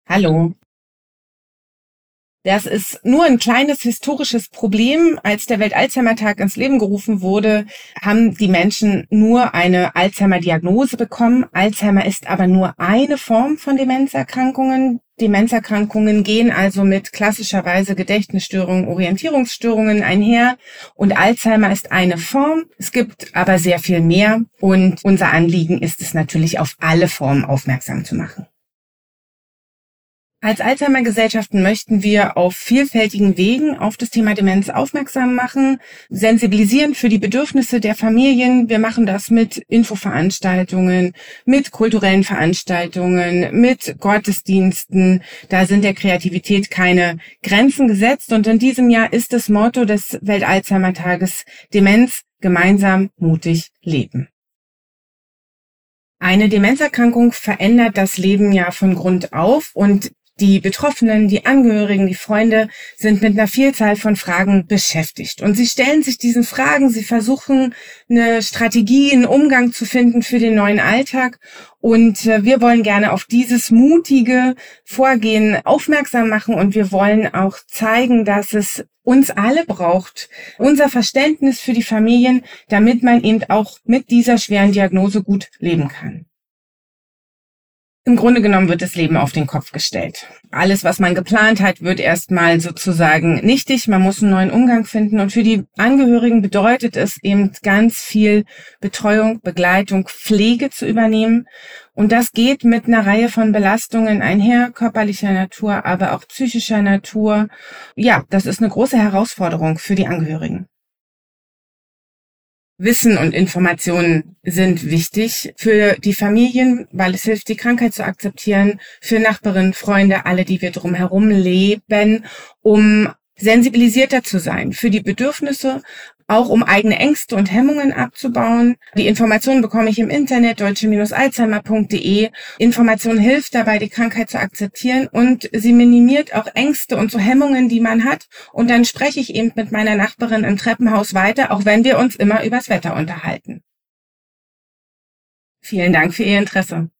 Hallo. Das ist nur ein kleines historisches Problem. Als der Welt-Alzheimer-Tag ins Leben gerufen wurde, haben die Menschen nur eine Alzheimer-Diagnose bekommen. Alzheimer ist aber nur eine Form von Demenzerkrankungen. Demenzerkrankungen gehen also mit klassischerweise Gedächtnisstörungen, Orientierungsstörungen einher. Und Alzheimer ist eine Form. Es gibt aber sehr viel mehr. Und unser Anliegen ist es natürlich, auf alle Formen aufmerksam zu machen. Als Alzheimer-Gesellschaften möchten wir auf vielfältigen Wegen auf das Thema Demenz aufmerksam machen, sensibilisieren für die Bedürfnisse der Familien. Wir machen das mit Infoveranstaltungen, mit kulturellen Veranstaltungen, mit Gottesdiensten. Da sind der Kreativität keine Grenzen gesetzt. Und in diesem Jahr ist das Motto des Welt-Alzheimer-Tages Demenz gemeinsam mutig leben. Eine Demenzerkrankung verändert das Leben ja von Grund auf und die Betroffenen, die Angehörigen, die Freunde sind mit einer Vielzahl von Fragen beschäftigt. Und sie stellen sich diesen Fragen, sie versuchen eine Strategie, einen Umgang zu finden für den neuen Alltag. Und wir wollen gerne auf dieses mutige Vorgehen aufmerksam machen und wir wollen auch zeigen, dass es uns alle braucht, unser Verständnis für die Familien, damit man eben auch mit dieser schweren Diagnose gut leben kann. Im Grunde genommen wird das Leben auf den Kopf gestellt. Alles, was man geplant hat, wird erstmal sozusagen nichtig. Man muss einen neuen Umgang finden. Und für die Angehörigen bedeutet es eben ganz viel Betreuung, Begleitung, Pflege zu übernehmen. Und das geht mit einer Reihe von Belastungen einher, körperlicher Natur, aber auch psychischer Natur. Ja, das ist eine große Herausforderung für die Angehörigen. Wissen und Informationen sind wichtig für die Familien, weil es hilft, die Krankheit zu akzeptieren, für Nachbarinnen, Freunde, alle, die wir drumherum leben, um sensibilisierter zu sein für die Bedürfnisse, auch um eigene Ängste und Hemmungen abzubauen. Die Informationen bekomme ich im Internet, deutsche-alzheimer.de. Information hilft dabei, die Krankheit zu akzeptieren und sie minimiert auch Ängste und so Hemmungen, die man hat. Und dann spreche ich eben mit meiner Nachbarin im Treppenhaus weiter, auch wenn wir uns immer übers Wetter unterhalten. Vielen Dank für Ihr Interesse.